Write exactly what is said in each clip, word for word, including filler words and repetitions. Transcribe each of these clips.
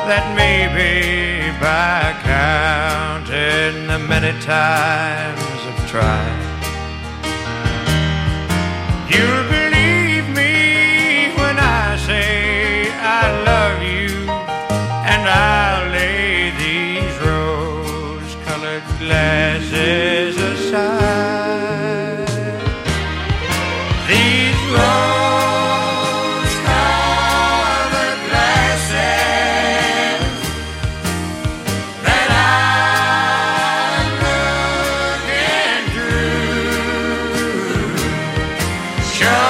that maybe by counting the many times I've tried, you'll believe me when I say I love you, and I'll lay these rose-colored glasses aside. These rose-colored glasses that I'm looking through show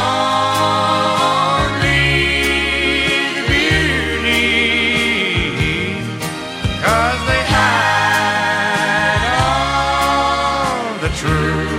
only the beauty, 'cause they hide all the truth.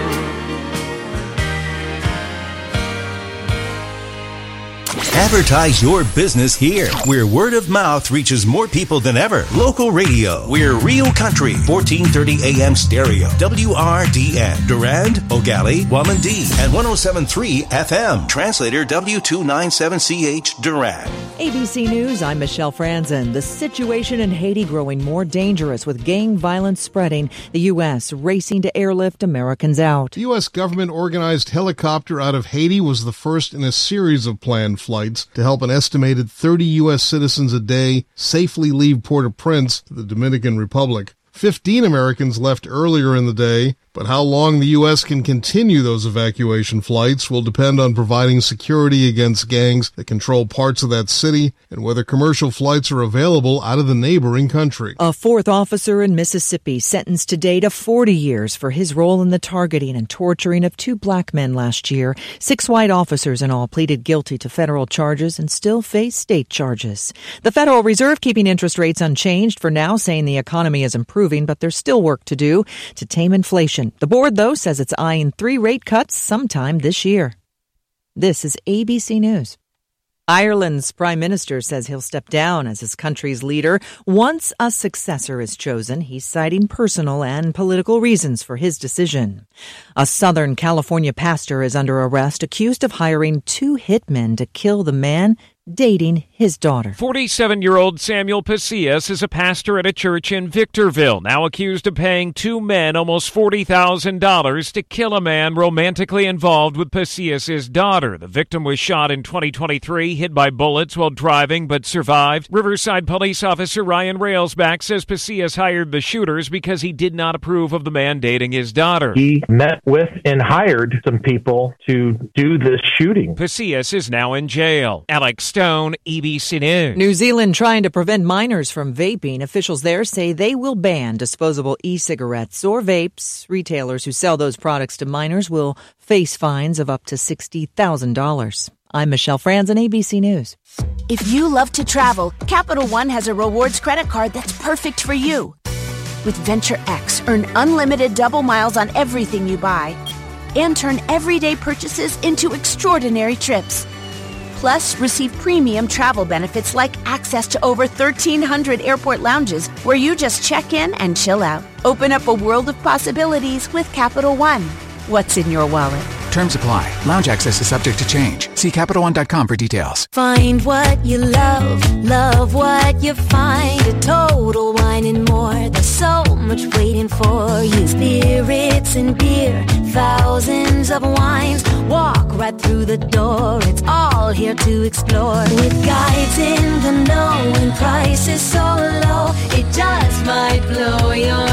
Advertise your business here, where word of mouth reaches more people than ever. Local radio. We're Real Country, fourteen thirty A M stereo. W R D N. Durand, Ogali, Wamandee, and one oh seven point three F M. Translator W two ninety-seven C H, Durand. A B C News, I'm Michelle Franzen. The situation in Haiti growing more dangerous with gang violence spreading. The U S racing to airlift Americans out. The U S government-organized helicopter out of Haiti was the first in a series of planned flights to help an estimated thirty U S citizens a day safely leave Port-au-Prince to the Dominican Republic. Fifteen Americans left earlier in the day, but how long the U S can continue those evacuation flights will depend on providing security against gangs that control parts of that city and whether commercial flights are available out of the neighboring country. A fourth officer in Mississippi sentenced today to forty years for his role in the targeting and torturing of two black men last year. Six white officers in all pleaded guilty to federal charges and still face state charges. The Federal Reserve keeping interest rates unchanged for now, saying the economy is improving, but there's still work to do to tame inflation. The board, though, says it's eyeing three rate cuts sometime this year. This is A B C News. Ireland's prime minister says he'll step down as his country's leader once a successor is chosen. He's citing personal and political reasons for his decision. A Southern California pastor is under arrest, accused of hiring two hitmen to kill the man dating his daughter. forty-seven-year-old Samuel Pacias is a pastor at a church in Victorville, now accused of paying two men almost forty thousand dollars to kill a man romantically involved with Pacias' daughter. The victim was shot in twenty twenty-three, hit by bullets while driving, but survived. Riverside police officer Ryan Railsback says Pacias hired the shooters because he did not approve of the man dating his daughter. He met with and hired some people to do this shooting. Pacias is now in jail. Alex Stone, A B C News. New Zealand trying to prevent minors from vaping. Officials there say they will ban disposable e-cigarettes or vapes. Retailers who sell those products to minors will face fines of up to sixty thousand dollars. I'm Michelle Franzen, A B C News. If you love to travel, Capital One has a rewards credit card that's perfect for you. With Venture X, earn unlimited double miles on everything you buy and turn everyday purchases into extraordinary trips. Plus, receive premium travel benefits like access to over thirteen hundred airport lounges where you just check in and chill out. Open up a world of possibilities with Capital One. What's in your wallet? Terms apply. Lounge access is subject to change. See Capital One dot com for details. Find what you love, love what you find. A Total Wine and More. There's so much waiting for you. Spirits and beer, thousands of wines. Walk right through the door. It's all here to explore. With guides in the know and prices so low, it just might blow your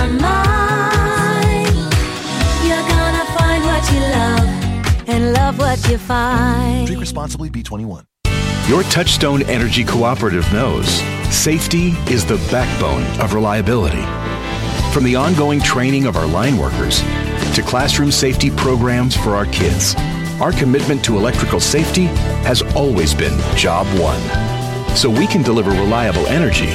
mind. You're gonna find what you love and love what you find. Drink responsibly, B twenty-one. Your Touchstone Energy Cooperative knows safety is the backbone of reliability. From the ongoing training of our line workers to classroom safety programs for our kids, our commitment to electrical safety has always been job one. So we can deliver reliable energy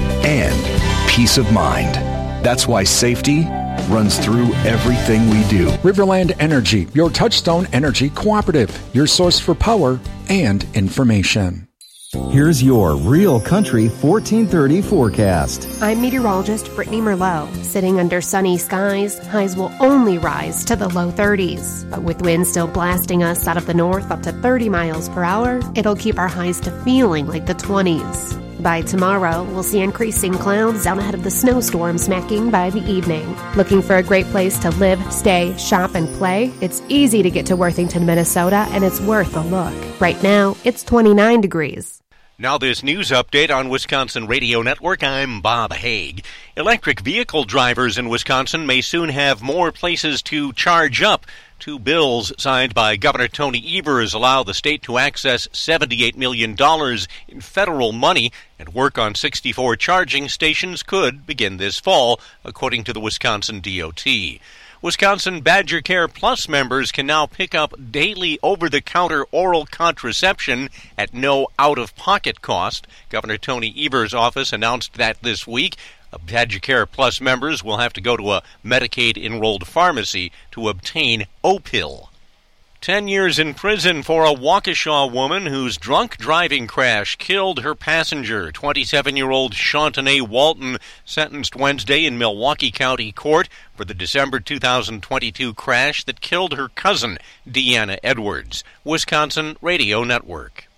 and peace of mind. That's why safety runs through everything we do. Riverland Energy, your Touchstone Energy Cooperative, your source for power and information. Here's your Real Country fourteen thirty forecast. I'm meteorologist Brittany Merlot. Sitting under sunny skies, highs will only rise to the low thirties. But with winds still blasting us out of the north up to thirty miles per hour, it'll keep our highs to feeling like the twenties. By tomorrow, we'll see increasing clouds out ahead of the snowstorm smacking by the evening. Looking for a great place to live, stay, shop, and play? It's easy to get to Worthington, Minnesota, and it's worth a look. Right now, it's twenty-nine degrees. Now this news update on Wisconsin Radio Network. I'm Bob Haig. Electric vehicle drivers in Wisconsin may soon have more places to charge up. Two bills signed by Governor Tony Evers allow the state to access seventy-eight million dollars in federal money, and work on sixty-four charging stations could begin this fall, according to the Wisconsin D O T. Wisconsin Badger Care Plus members can now pick up daily over-the-counter oral contraception at no out-of-pocket cost. Governor Tony Evers' office announced that this week. Badger Care Plus members will have to go to a Medicaid-enrolled pharmacy to obtain O-Pill. Ten years in prison for a Waukesha woman whose drunk driving crash killed her passenger. twenty-seven-year-old Shawntanay Walton sentenced Wednesday in Milwaukee County Court for the December two thousand twenty-two crash that killed her cousin, Deanna Edwards. Wisconsin Radio Network.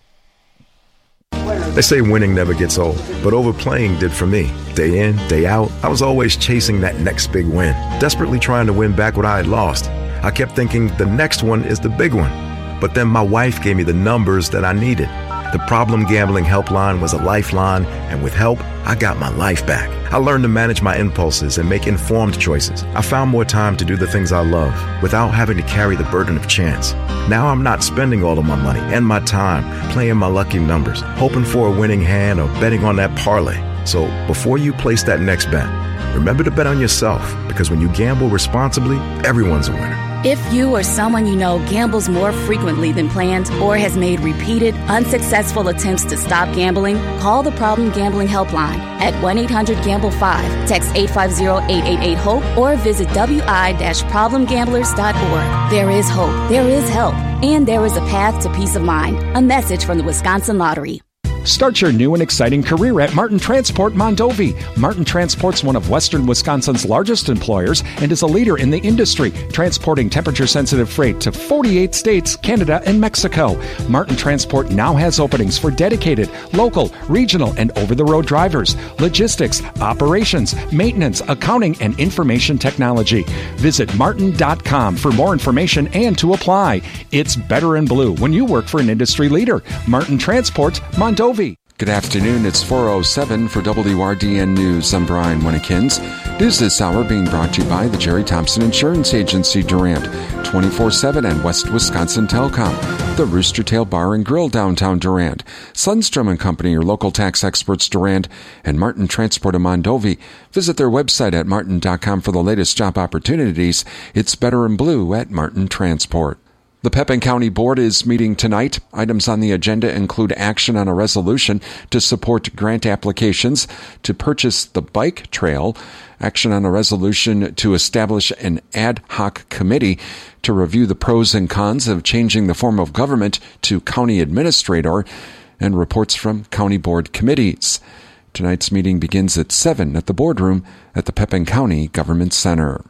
They say winning never gets old, but overplaying did for me. Day in, day out, I was always chasing that next big win, desperately trying to win back what I had lost. I kept thinking the next one is the big one. But then my wife gave me the numbers that I needed. The Problem Gambling Helpline was a lifeline, and with help, I got my life back. I learned to manage my impulses and make informed choices. I found more time to do the things I love without having to carry the burden of chance. Now I'm not spending all of my money and my time playing my lucky numbers, hoping for a winning hand or betting on that parlay. So before you place that next bet, remember to bet on yourself, because when you gamble responsibly, everyone's a winner. If you or someone you know gambles more frequently than planned or has made repeated unsuccessful attempts to stop gambling, call the Problem Gambling Helpline at one eight hundred gamble five, text eight five zero, eight eight eight, HOPE, or visit w i dash problem gamblers dot org. There is hope, there is help, and there is a path to peace of mind. A message from the Wisconsin Lottery. Start your new and exciting career at Martin Transport Mondovi. Martin Transport's one of Western Wisconsin's largest employers and is a leader in the industry, transporting temperature-sensitive freight to forty-eight states, Canada, and Mexico. Martin Transport now has openings for dedicated, local, regional, and over-the-road drivers, logistics, operations, maintenance, accounting, and information technology. Visit martin dot com for more information and to apply. It's better in blue when you work for an industry leader. Martin Transport Mondovi. Good afternoon. It's four oh seven for W R D N News. I'm Brian Winnikins. News this hour being brought to you by the Jerry Thompson Insurance Agency, Durant, twenty-four seven and West Wisconsin Telecom, the Rooster Tail Bar and Grill downtown Durant, Sundstrom and Company, your local tax experts, Durant, and Martin Transport of Mondovi. Visit their website at martin dot com for the latest job opportunities. It's better in blue at Martin Transport. The Pepin County Board is meeting tonight. Items on the agenda include action on a resolution to support grant applications to purchase the bike trail, action on a resolution to establish an ad hoc committee to review the pros and cons of changing the form of government to county administrator, and reports from county board committees. Tonight's meeting begins at seven at the boardroom at the Pepin County Government Center.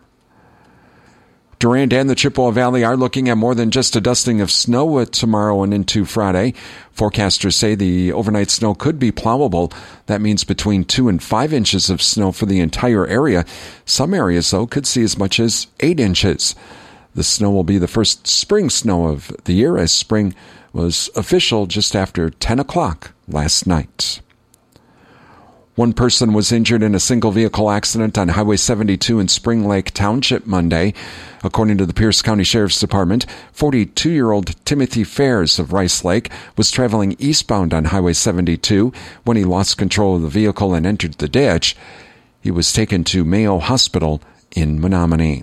Durant and the Chippewa Valley are looking at more than just a dusting of snow tomorrow and into Friday. Forecasters say the overnight snow could be plowable. That means between two and five inches of snow for the entire area. Some areas, though, could see as much as eight inches. The snow will be the first spring snow of the year, as spring was official just after ten o'clock last night. One person was injured in a single-vehicle accident on Highway seventy-two in Spring Lake Township Monday. According to the Pierce County Sheriff's Department, forty-two-year-old Timothy Fairs of Rice Lake was traveling eastbound on Highway seventy-two when he lost control of the vehicle and entered the ditch. He was taken to Mayo Hospital in Menominee.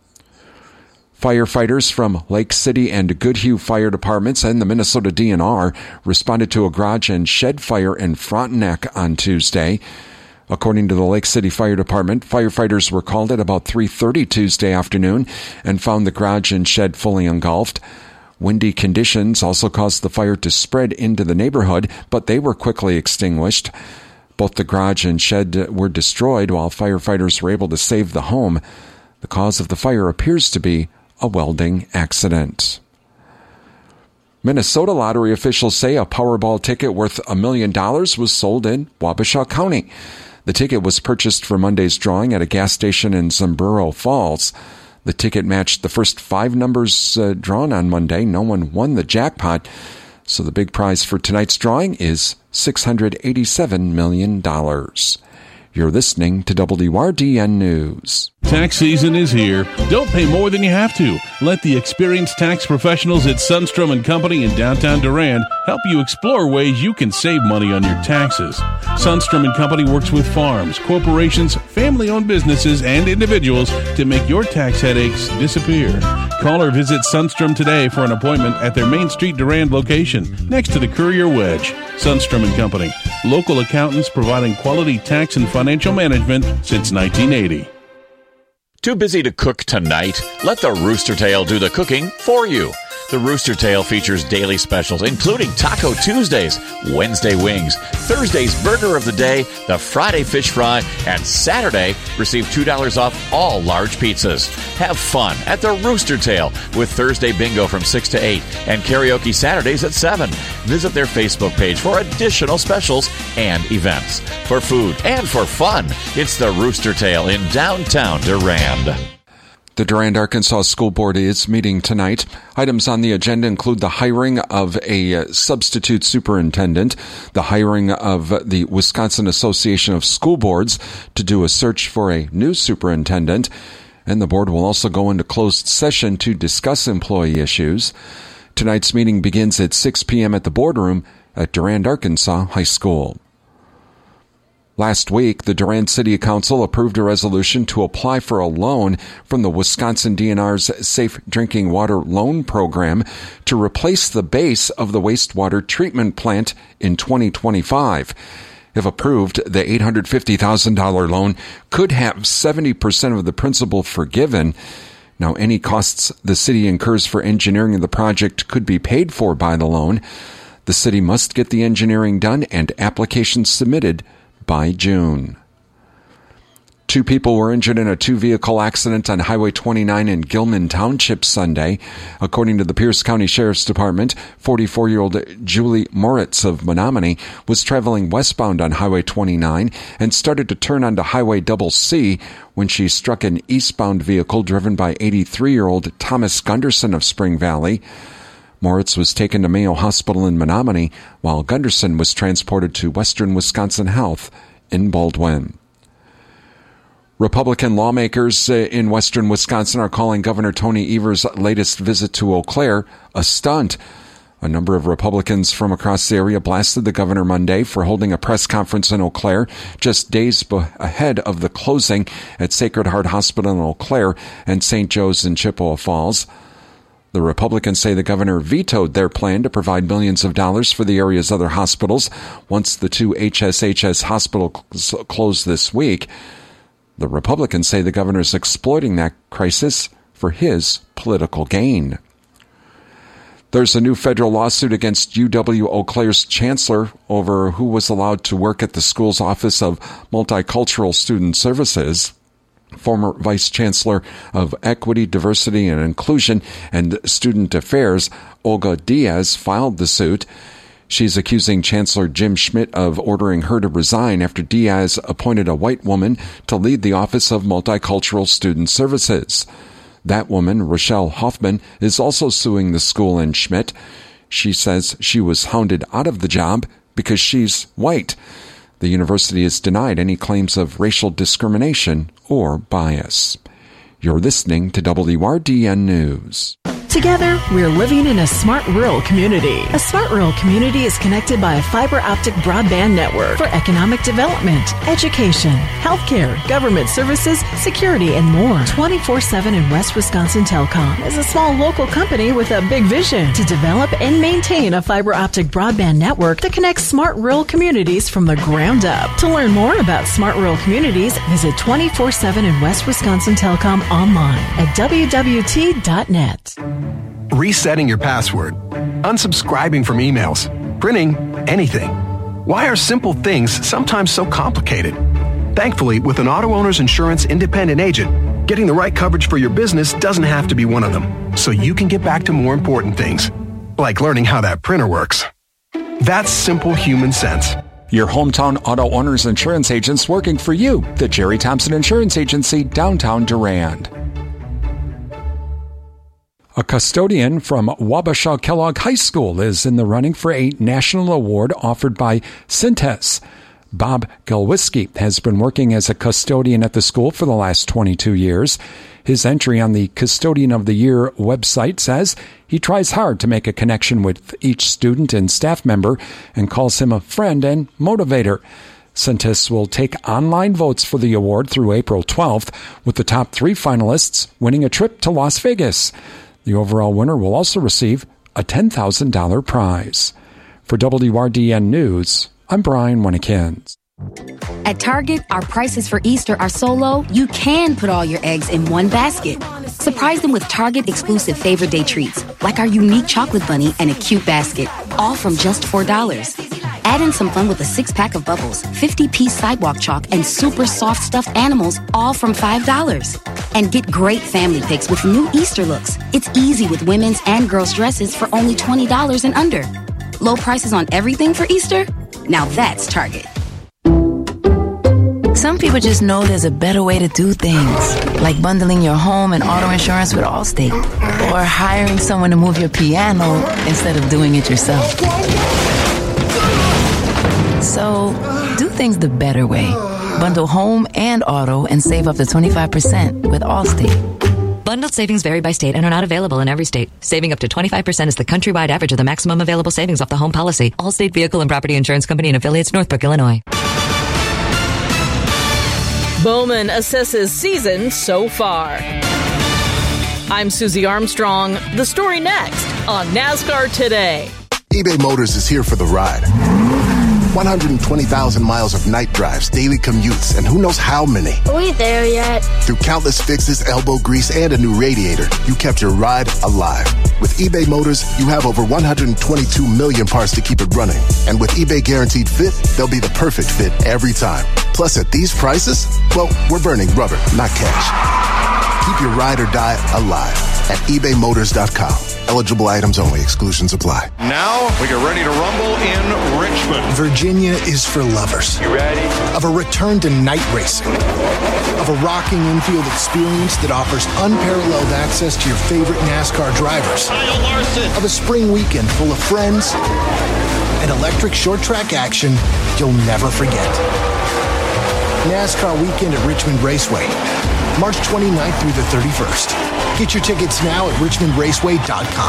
Firefighters from Lake City and Goodhue Fire Departments and the Minnesota D N R responded to a garage and shed fire in Frontenac on Tuesday. According to the Lake City Fire Department, firefighters were called at about three thirty Tuesday afternoon and found the garage and shed fully engulfed. Windy conditions also caused the fire to spread into the neighborhood, but they were quickly extinguished. Both the garage and shed were destroyed while firefighters were able to save the home. The cause of the fire appears to be a welding accident. Minnesota lottery officials say a Powerball ticket worth a million dollars was sold in Wabasha County. The ticket was purchased for Monday's drawing at a gas station in Sombrero Falls. The ticket matched the first five numbers uh, drawn on Monday. No one won the jackpot, so the big prize for tonight's drawing is six hundred eighty-seven million dollars. You're listening to W R D N News. Tax season is here. Don't pay more than you have to. Let the experienced tax professionals at Sundstrom and Company in downtown Durand help you explore ways you can save money on your taxes. Sundstrom and Company works with farms, corporations, family-owned businesses, and individuals to make your tax headaches disappear. Call or visit Sundstrom today for an appointment at their Main Street Durand location next to the Courier Wedge. Sundstrom and Company, local accountants providing quality tax and financial management since nineteen eighty. Too busy to cook tonight? Let the Rooster Tail do the cooking for you. The Rooster Tail features daily specials, including Taco Tuesdays, Wednesday wings, Thursday's burger of the day, the Friday fish fry, and Saturday, receive two dollars off all large pizzas. Have fun at the Rooster Tail with Thursday bingo from six to eight and karaoke Saturdays at seven. Visit their Facebook page for additional specials and events. For food and for fun, it's the Rooster Tail in downtown Durand. The Durand, Arkansas School Board is meeting tonight. Items on the agenda include the hiring of a substitute superintendent, the hiring of the Wisconsin Association of School Boards to do a search for a new superintendent, and the board will also go into closed session to discuss employee issues. Tonight's meeting begins at six p.m. at the boardroom at Durand, Arkansas High School. Last week, the Durand City Council approved a resolution to apply for a loan from the Wisconsin D N R's Safe Drinking Water Loan Program to replace the base of the wastewater treatment plant in twenty twenty-five. If approved, the eight hundred fifty thousand dollars loan could have seventy percent of the principal forgiven. Now, any costs the city incurs for engineering of the project could be paid for by the loan. The city must get the engineering done and applications submitted by June. Two people were injured in a two-vehicle accident on Highway twenty-nine in Gilman Township Sunday. According to the Pierce County Sheriff's Department, forty-four-year-old Julie Moritz of Menominee was traveling westbound on Highway twenty-nine and started to turn onto Highway Double C when she struck an eastbound vehicle driven by eighty-three-year-old Thomas Gunderson of Spring Valley. Moritz was taken to Mayo Hospital in Menominee, while Gunderson was transported to Western Wisconsin Health in Baldwin. Republican lawmakers in Western Wisconsin are calling Governor Tony Evers' latest visit to Eau Claire a stunt. A number of Republicans from across the area blasted the governor Monday for holding a press conference in Eau Claire just days be- ahead of the closing at Sacred Heart Hospital in Eau Claire and Saint Joe's in Chippewa Falls. The Republicans say the governor vetoed their plan to provide millions of dollars for the area's other hospitals once the two H S H S hospitals close this week. The Republicans say the governor is exploiting that crisis for his political gain. There's a new federal lawsuit against U W Eau Claire's chancellor over who was allowed to work at the school's Office of Multicultural Student Services. Former Vice Chancellor of Equity, Diversity, and Inclusion and Student Affairs, Olga Diaz, filed the suit. She's accusing Chancellor Jim Schmidt of ordering her to resign after Diaz appointed a white woman to lead the Office of Multicultural Student Services. That woman, Rochelle Hoffman, is also suing the school and Schmidt. She says she was hounded out of the job because she's white. The university has denied any claims of racial discrimination or bias. You're listening to W R D N News. Together, we're living in a smart rural community. A smart rural community is connected by a fiber optic broadband network for economic development, education, healthcare, government services, security, and more. twenty-four seven in West Wisconsin Telecom is a small local company with a big vision to develop and maintain a fiber optic broadband network that connects smart rural communities from the ground up. To learn more about smart rural communities, visit twenty-four seven in West Wisconsin Telecom online at w w t dot net. Resetting your password, unsubscribing from emails, printing anything. Why are simple things sometimes so complicated? Thankfully, with an auto owner's insurance independent agent, getting the right coverage for your business doesn't have to be one of them, so you can get back to more important things. like learning how that printer works. That's simple human sense. Your hometown auto owner's insurance agents working for you. The Jerry Thompson Insurance Agency, downtown Durand. A custodian from Wabasha Kellogg High School is in the running for a national award offered by Cintas. Bob Galwiski has been working as a custodian at the school for the last twenty-two years. His entry on the Custodian of the Year website says he tries hard to make a connection with each student and staff member and calls him a friend and motivator. Cintas will take online votes for the award through April twelfth, with the top three finalists winning a trip to Las Vegas. The overall winner will also receive a ten thousand dollars prize. For W R D N News, I'm Brian Winnekins. At Target, our prices for Easter are so low, you can put all your eggs in one basket. Surprise them with Target exclusive Favorite Day treats, like our unique chocolate bunny and a cute basket, all from just four dollars. Add in some fun with a six-pack of bubbles, fifty-piece sidewalk chalk, and super soft stuffed animals, all from five dollars. And get great family picks with new Easter looks. It's easy with women's and girls' dresses for only twenty dollars and under. Low prices on everything for Easter? Now that's Target. Some people just know there's a better way to do things, like bundling your home and auto insurance with Allstate, or hiring someone to move your piano instead of doing it yourself. So, do things the better way. Bundle home and auto and save up to twenty-five percent with Allstate. Bundled savings vary by state and are not available in every state. Saving up to twenty-five percent is the countrywide average of the maximum available savings off the home policy. Allstate Vehicle and Property Insurance Company and affiliates, Northbrook, Illinois. Bowman assesses season so far. I'm Susie Armstrong. The story next on NASCAR Today. eBay Motors is here for the ride. one hundred twenty thousand miles of night drives, daily commutes, and who knows how many. Are we there yet? Through countless fixes, elbow grease, and a new radiator, you kept your ride alive. With eBay Motors, you have over one hundred twenty-two million parts to keep it running. And with eBay Guaranteed Fit, they'll be the perfect fit every time. Plus, at these prices, well, we're burning rubber, not cash. Keep your ride or die alive at ebay motors dot com. Eligible items only. Exclusions apply. Now we get ready to rumble in Richmond. Virginia is for lovers. You ready? Of a return to night racing. Of a rocking infield experience that offers unparalleled access to your favorite NASCAR drivers. Kyle Larson. Of a spring weekend full of friends and electric short track action you'll never forget. NASCAR Weekend at Richmond Raceway, March twenty-ninth through the thirty-first. Get your tickets now at richmond raceway dot com.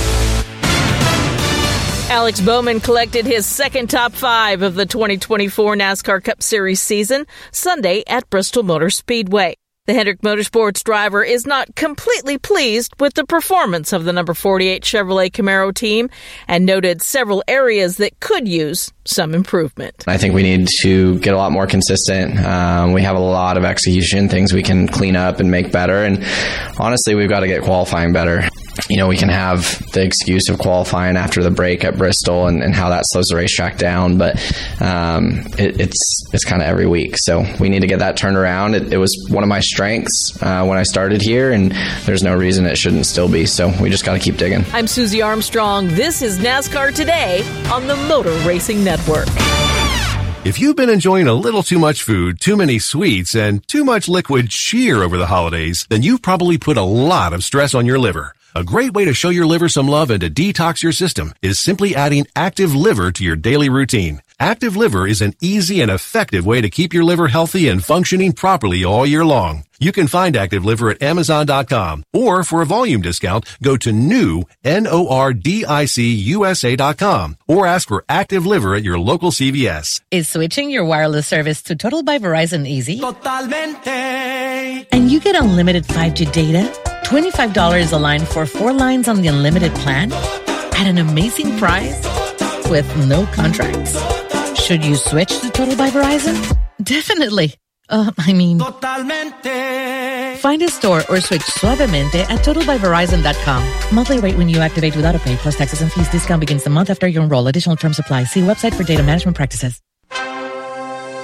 Alex Bowman collected his second top five of the twenty twenty-four NASCAR Cup Series season Sunday at Bristol Motor Speedway. The Hendrick Motorsports driver is not completely pleased with the performance of the number forty-eight Chevrolet Camaro team and noted several areas that could use some improvement. I think we need to get a lot more consistent. Um, we have a lot of execution, things we can clean up and make better. And honestly, we've got to get qualifying better. You know, we can have the excuse of qualifying after the break at Bristol and, and how that slows the racetrack down, but um, it, it's it's kind of every week. So we need to get that turned around. It, it was one of my strengths uh, when I started here, and there's no reason it shouldn't still be. So we just got to keep digging. I'm Susie Armstrong. This is NASCAR Today on the Motor Racing Network. If you've been enjoying a little too much food, too many sweets, and too much liquid cheer over the holidays, then you've probably put a lot of stress on your liver. A great way to show your liver some love and to detox your system is simply adding Active Liver to your daily routine. Active Liver is an easy and effective way to keep your liver healthy and functioning properly all year long. You can find Active Liver at amazon dot com, or for a volume discount, go to new, N O R D I C U S A dot com, or ask for Active Liver at your local C V S. Is switching your wireless service to Total by Verizon easy? Totalmente. And you get unlimited five G data, twenty-five dollars a line for four lines on the unlimited plan, at an amazing price, with no contracts. Should you switch to Total by Verizon? Definitely. Uh, I mean, Totalmente. Find a store or switch suavemente at total by verizon dot com. Monthly rate when you activate with autopay plus taxes and fees. Discount begins the month after you enroll. Additional terms apply. See website for data management practices.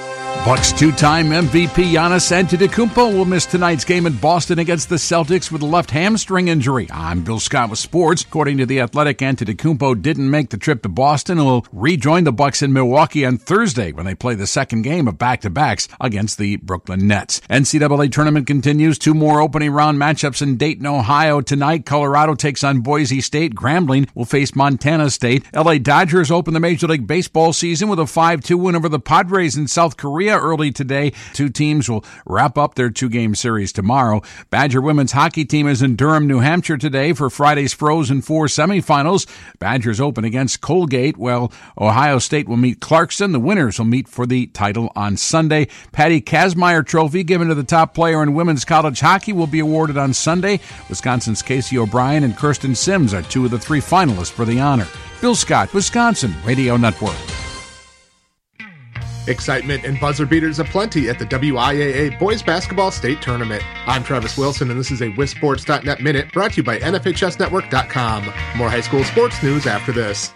Bucks two-time M V P Giannis Antetokounmpo will miss tonight's game in Boston against the Celtics with a left hamstring injury. I'm Bill Scott with sports. According to The Athletic, Antetokounmpo didn't make the trip to Boston and will rejoin the Bucks in Milwaukee on Thursday when they play the second game of back-to-backs against the Brooklyn Nets. N C double A tournament continues. Two more opening round matchups in Dayton, Ohio. Tonight, Colorado takes on Boise State. Grambling will face Montana State. L A Dodgers open the Major League Baseball season with a five two win over the Padres in South Korea early today. Two teams will wrap up their two-game series tomorrow. Badger women's hockey team is in Durham, New Hampshire today for Friday's Frozen Four semifinals. Badgers open against Colgate, while Ohio State will meet Clarkson. The winners will meet for the title on Sunday. Patty Kazmaier Trophy, given to the top player in women's college hockey, will be awarded on Sunday. Wisconsin's Casey O'Brien and Kirsten Sims are two of the three finalists for the honor. Bill Scott, Wisconsin Radio Network. Excitement and buzzer beaters aplenty at the W I A A Boys Basketball State Tournament. I'm Travis Wilson, and this is a Wisports dot net Minute brought to you by N F H S Network dot com. More high school sports news after this.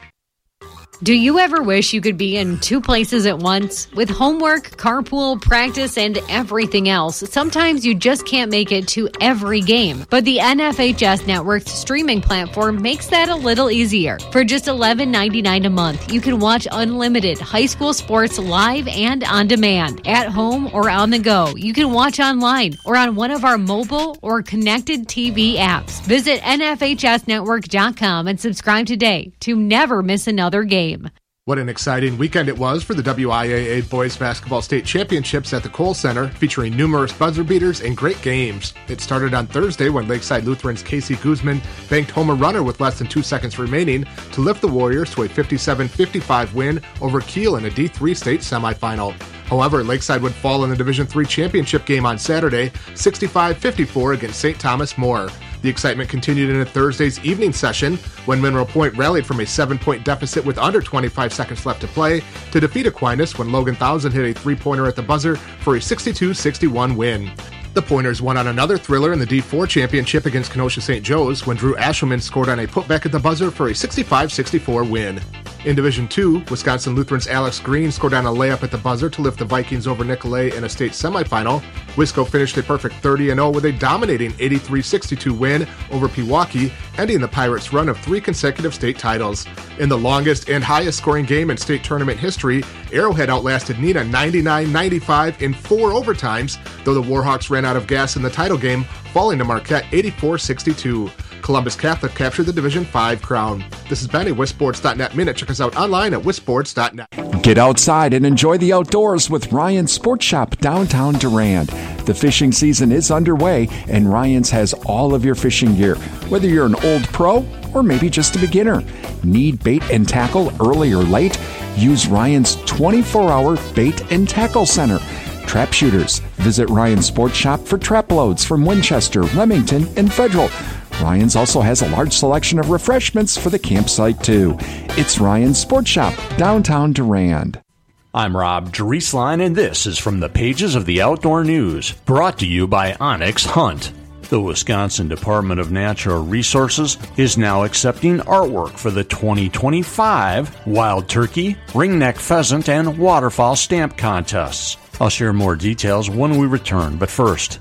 Do you ever wish you could be in two places at once? With homework, carpool, practice, and everything else, sometimes you just can't make it to every game. But the N F H S Network's streaming platform makes that a little easier. For just eleven ninety-nine a month, you can watch unlimited high school sports live and on demand, at home or on the go. You can watch online or on one of our mobile or connected T V apps. Visit N F H S network dot com and subscribe today to never miss another game. What an exciting weekend it was for the W I A A Boys Basketball State Championships at the Kohl Center, featuring numerous buzzer beaters and great games. It started on Thursday when Lakeside Lutheran's Casey Guzman banked home a runner with less than two seconds remaining to lift the Warriors to a fifty-seven fifty-five win over Kiel in a D three state semifinal. However, Lakeside would fall in the Division three championship game on Saturday, sixty-five fifty-four against Saint Thomas More. The excitement continued into Thursday's evening session when Mineral Point rallied from a seven-point deficit with under twenty-five seconds left to play to defeat Aquinas when Logan Thousand hit a three-pointer at the buzzer for a sixty-two sixty-one win. The Pointers won on another thriller in the D four championship against Kenosha Saint Joe's when Drew Ashelman scored on a putback at the buzzer for a sixty-five sixty-four win. In Division two, Wisconsin Lutheran's Alex Green scored on a layup at the buzzer to lift the Vikings over Nicolay in a state semifinal. Wisco finished a perfect thirty and oh with a dominating eighty-three sixty-two win over Pewaukee, ending the Pirates' run of three consecutive state titles. In the longest and highest scoring game in state tournament history, Arrowhead outlasted Neenah ninety-nine ninety-five in four overtimes, though the Warhawks ran out of gas in the title game, falling to Marquette eighty-four sixty-two. Columbus Catholic captured the Division five crown. This has been a Wisports dot net Minute. Check us out online at Wisports dot net. Get outside and enjoy the outdoors with Ryan's Sports Shop downtown Durand. The fishing season is underway, and Ryan's has all of your fishing gear, whether you're an old pro or maybe just a beginner. Need bait and tackle early or late? Use Ryan's twenty-four hour bait and tackle center. Trap shooters, visit Ryan's Sports Shop for trap loads from Winchester, Remington, and Federal. Ryan's also has a large selection of refreshments for the campsite, too. It's Ryan's Sports Shop, downtown Durand. I'm Rob Drieslein, and this is from the pages of the Outdoor News, brought to you by Onyx Hunt. The Wisconsin Department of Natural Resources is now accepting artwork for the twenty twenty-five Wild Turkey, Ringneck Pheasant, and Waterfowl Stamp contests. I'll share more details when we return, but first...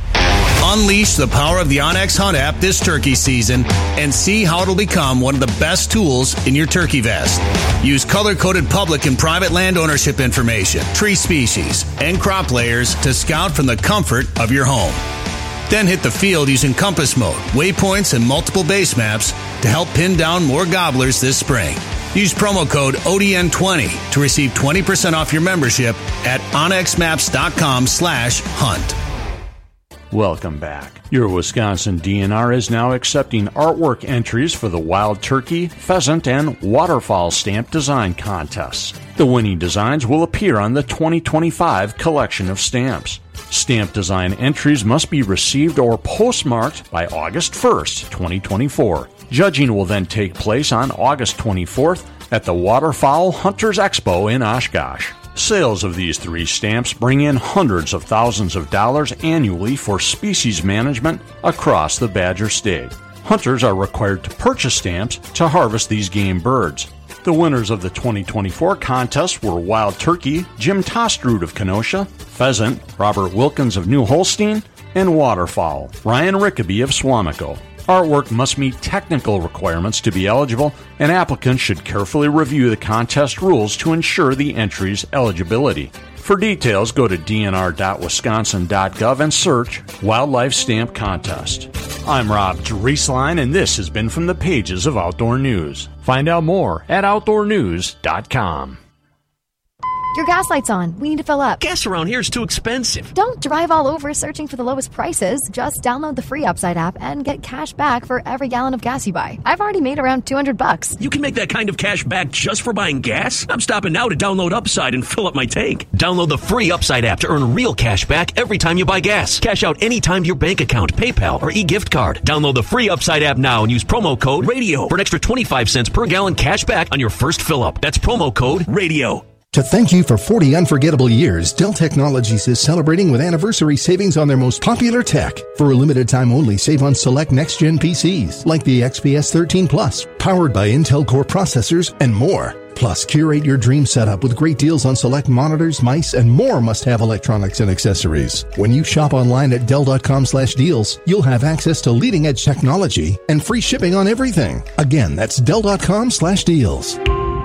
Unleash the power of the Onyx Hunt app this turkey season and see how it'll become one of the best tools in your turkey vest. Use color-coded public and private land ownership information, tree species, and crop layers to scout from the comfort of your home. Then hit the field using compass mode, waypoints, and multiple base maps to help pin down more gobblers this spring. Use promo code O D N twenty to receive twenty percent off your membership at onyx maps dot com slash hunt. Welcome back. Your Wisconsin D N R is now accepting artwork entries for the Wild Turkey, Pheasant, and Waterfowl Stamp Design Contests. The winning designs will appear on the twenty twenty-five collection of stamps. Stamp design entries must be received or postmarked by August first, twenty twenty-four. Judging will then take place on August twenty-fourth at the Waterfowl Hunters Expo in Oshkosh. Sales of these three stamps bring in hundreds of thousands of dollars annually for species management across the Badger State. Hunters are required to purchase stamps to harvest these game birds. The winners of the twenty twenty-four contest were Wild Turkey, Jim Tostrud of Kenosha, Pheasant, Robert Wilkins of New Holstein, and Waterfowl, Ryan Rickaby of Swamico. Artwork must meet technical requirements to be eligible, and applicants should carefully review the contest rules to ensure the entry's eligibility. For details, go to d n r dot wisconsin dot gov and search Wildlife Stamp Contest. I'm Rob Drieslein, and this has been From the Pages of Outdoor News. Find out more at outdoor news dot com. Your gas light's on. We need to fill up. Gas around here is too expensive. Don't drive all over searching for the lowest prices. Just download the free Upside app and get cash back for every gallon of gas you buy. I've already made around two hundred bucks. You can make that kind of cash back just for buying gas? I'm stopping now to download Upside and fill up my tank. Download the free Upside app to earn real cash back every time you buy gas. Cash out anytime to your bank account, PayPal, or e-gift card. Download the free Upside app now and use promo code RADIO for an extra twenty-five cents per gallon cash back on your first fill up. That's promo code RADIO. To thank you for forty unforgettable years, Dell Technologies is celebrating with anniversary savings on their most popular tech. For a limited time only, save on select next-gen P Cs, like the X P S thirteen Plus, powered by Intel Core processors, and more. Plus, curate your dream setup with great deals on select monitors, mice, and more must-have electronics and accessories. When you shop online at dell dot com slash deals, you'll have access to leading-edge technology and free shipping on everything. Again, that's dell dot com slash deals.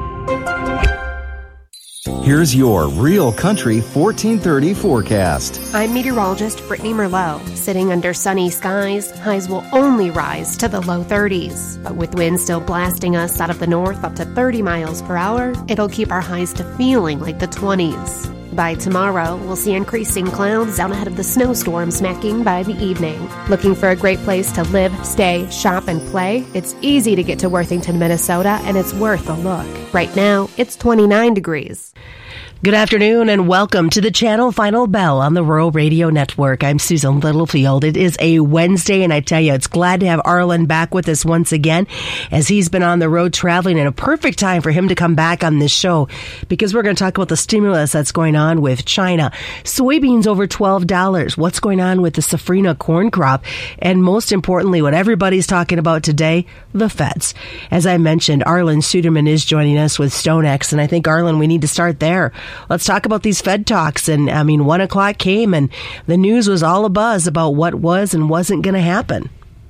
Here's your Real Country fourteen thirty forecast. I'm meteorologist Brittany Merlot. Sitting under sunny skies, highs will only rise to the low thirties. But with winds still blasting us out of the north up to thirty miles per hour, it'll keep our highs to feeling like the twenties. By tomorrow, we'll see increasing clouds down ahead of the snowstorm smacking by the evening. Looking for a great place to live, stay, shop, and play? It's easy to get to Worthington, Minnesota, and it's worth a look. Right now, it's twenty-nine degrees. Good afternoon and welcome to the Channel Final Bell on the Rural Radio Network. I'm Susan Littlefield. It is a Wednesday, and I tell you, it's glad to have Arlen back with us once again, as he's been on the road traveling, and a perfect time for him to come back on this show, because we're going to talk about the stimulus that's going on with China. Soybeans over twelve dollars. What's going on with the safrinha corn crop? And most importantly, what everybody's talking about today, the feds. As I mentioned, Arlen Suderman is joining us with StoneX, and I think, Arlen, we need to start there. Let's talk about these Fed talks. And I mean, one o'clock came and the news was all abuzz about what was and wasn't going to happen.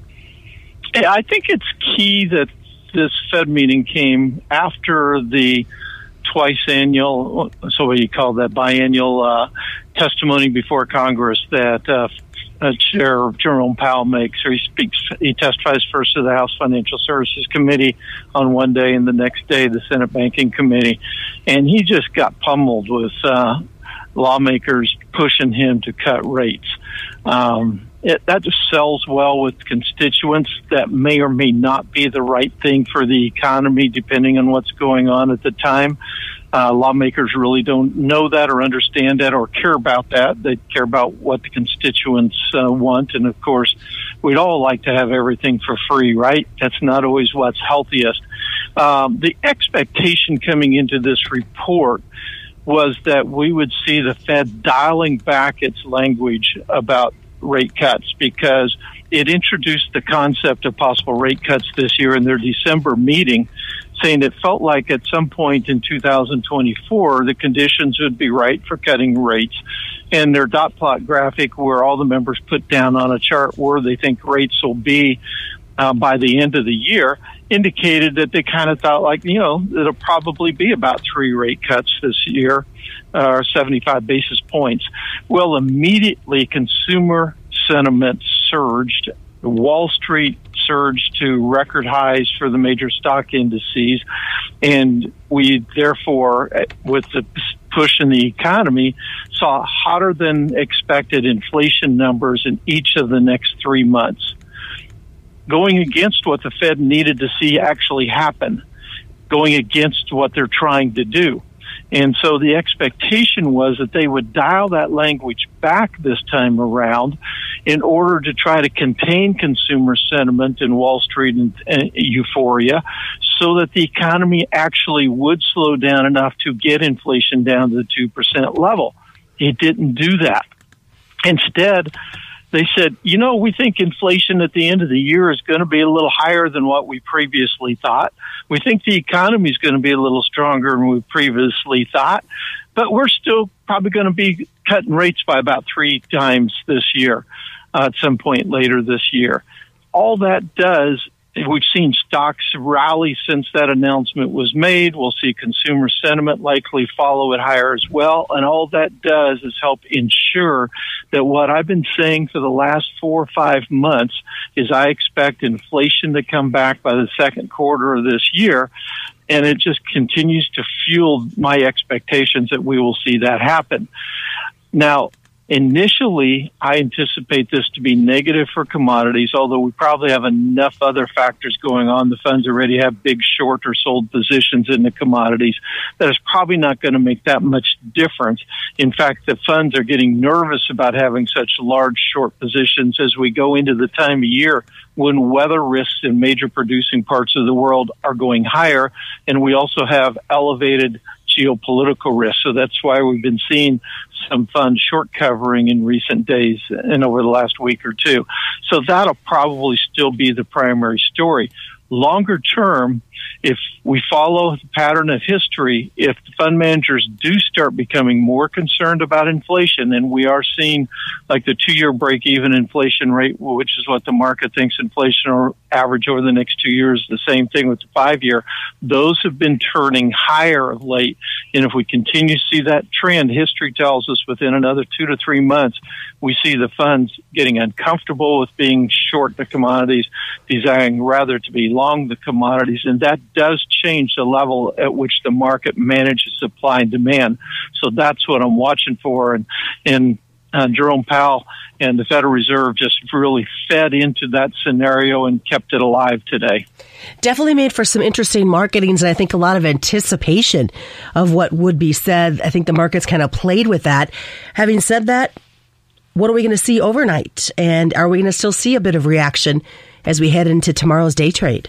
Yeah, I think it's key that this Fed meeting came after the twice annual, so what you call that, biannual uh, testimony before Congress that uh, Uh, Chair Jerome Powell makes, or he speaks, he testifies first to the House Financial Services Committee on one day, and the next day the Senate Banking Committee, and he just got pummeled with uh, lawmakers pushing him to cut rates. Um, it, that just sells well with constituents. That may or may not be the right thing for the economy, depending on what's going on at the time. Uh, lawmakers really don't know that or understand that or care about that. They care about what the constituents uh, want. And, of course, we'd all like to have everything for free, right? That's not always what's healthiest. Um, the expectation coming into this report was that we would see the Fed dialing back its language about rate cuts, because it introduced the concept of possible rate cuts this year in their December meeting, saying it felt like at some point in two thousand twenty-four, the conditions would be right for cutting rates. And their dot plot graphic, where all the members put down on a chart where they think rates will be uh, by the end of the year, indicated that they kind of thought, like, you know, it'll probably be about three rate cuts this year, or uh, seventy-five basis points. Well, immediately consumer sentiment surged. Wall Street surged to record highs for the major stock indices, and we therefore, with the push in the economy, saw hotter than expected inflation numbers in each of the next three months, going against what the Fed needed to see actually happen, going against what they're trying to do. And so the expectation was that they would dial that language back this time around in order to try to contain consumer sentiment in Wall Street and, and euphoria, so that the economy actually would slow down enough to get inflation down to the two percent level. It didn't do that. Instead, they said, you know, we think inflation at the end of the year is going to be a little higher than what we previously thought. We think the economy is going to be a little stronger than we previously thought, but we're still probably going to be cutting rates by about three times this year, uh, at some point later this year. All that does, we've seen stocks rally since that announcement was made. We'll see consumer sentiment likely follow it higher as well. And all that does is help ensure that what I've been saying for the last four or five months is I expect inflation to come back by the second quarter of this year. And it just continues to fuel my expectations that we will see that happen. Now, initially, I anticipate this to be negative for commodities, although we probably have enough other factors going on. The funds already have big short or sold positions in the commodities that is probably not going to make that much difference. In fact, the funds are getting nervous about having such large short positions as we go into the time of year when weather risks in major producing parts of the world are going higher, and we also have elevated geopolitical risk. So that's why we've been seeing some funds short covering in recent days and over the last week or two. So that'll probably still be the primary story. Longer term, if we follow the pattern of history, if the fund managers do start becoming more concerned about inflation, and we are seeing like the two-year break-even inflation rate, which is what the market thinks inflation will average over the next two years, the same thing with the five-year, those have been turning higher of late. And if we continue to see that trend, history tells us within another two to three months, we see the funds getting uncomfortable with being short the commodities, desiring rather to be long the commodities, and that does change the level at which the market manages supply and demand. So that's what I'm watching for. And, and uh, Jerome Powell and the Federal Reserve just really fed into that scenario and kept it alive today. Definitely made for some interesting marketings, and I think a lot of anticipation of what would be said. I think the markets kind of played with that. Having said that, what are we going to see overnight? And are we going to still see a bit of reaction as we head into tomorrow's day trade?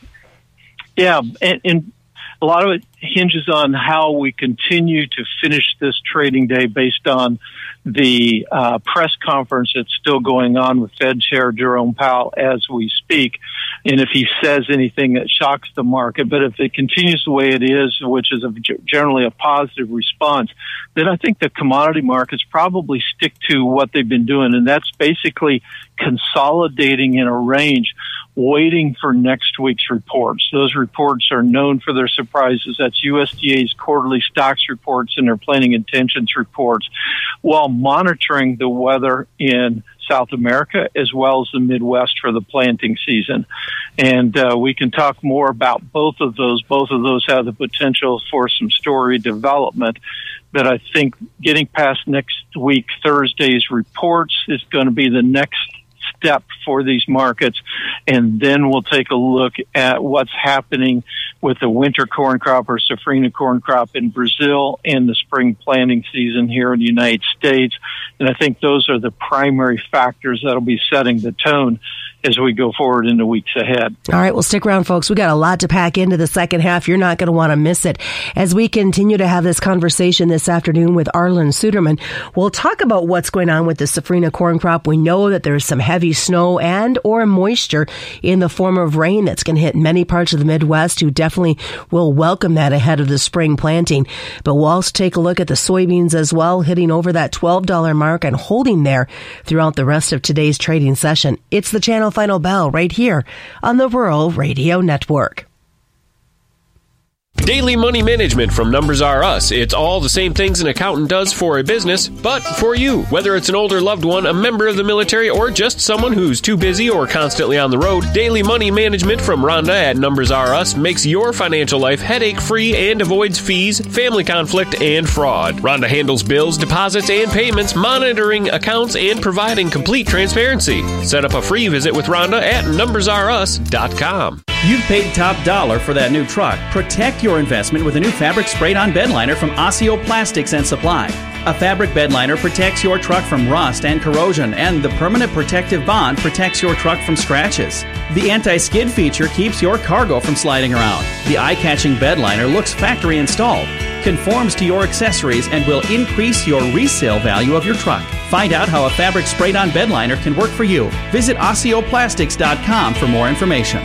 Yeah, and, and a lot of it hinges on how we continue to finish this trading day based on the uh, press conference that's still going on with Fed Chair Jerome Powell as we speak, and if he says anything that shocks the market. But if it continues the way it is, which is a, generally a positive response, then I think the commodity markets probably stick to what they've been doing, and that's basically consolidating in a range, waiting for next week's reports. Those reports are known for their surprises. That's U S D A's quarterly stocks reports and their planning intentions reports, while monitoring the weather in South America as well as the Midwest for the planting season. And uh, we can talk more about both of those. Both of those have the potential for some story development. But I think getting past next week, Thursday's reports, is going to be the next step for these markets, and then we'll take a look at what's happening with the winter corn crop or safrinha corn crop in Brazil and the spring planting season here in the United States. And I think those are the primary factors that'll be setting the tone as we go forward in the weeks ahead. All right, well, stick around, folks. We got a lot to pack into the second half. You're not going to want to miss it. As we continue to have this conversation this afternoon with Arlan Suderman, we'll talk about what's going on with the safrinha corn crop. We know that there's some heavy snow and or moisture in the form of rain that's going to hit many parts of the Midwest, who definitely will welcome that ahead of the spring planting. But we'll also take a look at the soybeans as well, hitting over that twelve dollars mark and holding there throughout the rest of today's trading session. It's the Channel Final Bell right here on the Rural Radio Network. Daily money management from Numbers R Us. It's all the same things an accountant does for a business, but for you. Whether it's an older loved one, a member of the military, or just someone who's too busy or constantly on the road, daily money management from Rhonda at Numbers R Us makes your financial life headache-free and avoids fees, family conflict, and fraud. Rhonda handles bills, deposits, and payments, monitoring accounts, and providing complete transparency. Set up a free visit with Rhonda at numbers r us dot com. You've paid top dollar for that new truck. Protect your investment with a new fabric sprayed-on bed liner from Osseo Plastics and Supply. A fabric bed liner protects your truck from rust and corrosion, and the permanent protective bond protects your truck from scratches. The anti-skid feature keeps your cargo from sliding around. The eye-catching bed liner looks factory installed, conforms to your accessories, and will increase your resale value of your truck. Find out how a fabric sprayed-on bed liner can work for you. Visit osteoplastics dot com for more information.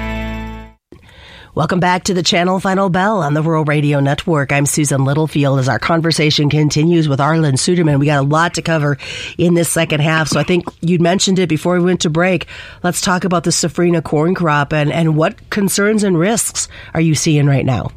Welcome back to the Channel Final Bell on the Rural Radio Network. I'm Susan Littlefield as our conversation continues with Arlan Suderman. We got a lot to cover in this second half, so I think you'd mentioned it before we went to break. Let's talk about the safrinha corn crop and, and what concerns and risks are you seeing right now?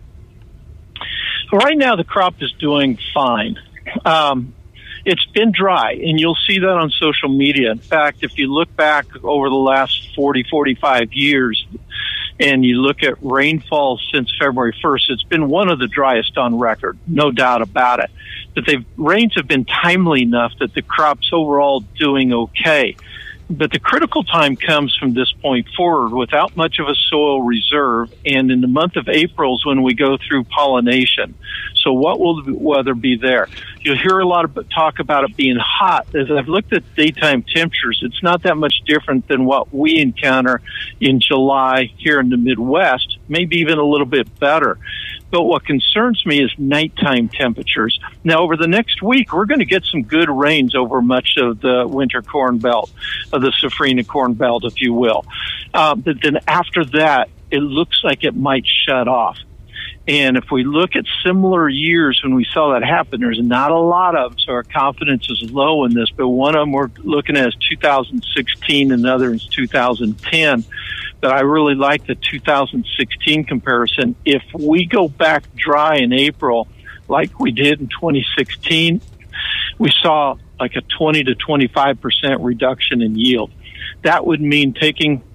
Right now, the crop is doing fine. Um, it's been dry, and you'll see that on social media. In fact, if you look back over the last forty, forty-five years, and you look at rainfall since February first, it's been one of the driest on record, no doubt about it. But the rains have been timely enough that the crop's overall doing okay. But the critical time comes from this point forward without much of a soil reserve, and in the month of April is when we go through pollination. So what will the weather be there? You'll hear a lot of talk about it being hot. As I've looked at daytime temperatures, it's not that much different than what we encounter in July here in the Midwest, maybe even a little bit better. But what concerns me is nighttime temperatures. Now, over the next week, we're going to get some good rains over much of the winter corn belt, of the safrinha corn belt, if you will. Uh, but then after that, it looks like it might shut off. And if we look at similar years when we saw that happen, there's not a lot of them, so our confidence is low in this. But one of them we're looking at is two thousand sixteen, and the other is two thousand ten. But I really like the two thousand sixteen comparison. If we go back dry in April, like we did in twenty sixteen, we saw like a twenty to twenty-five percent reduction in yield. That would mean taking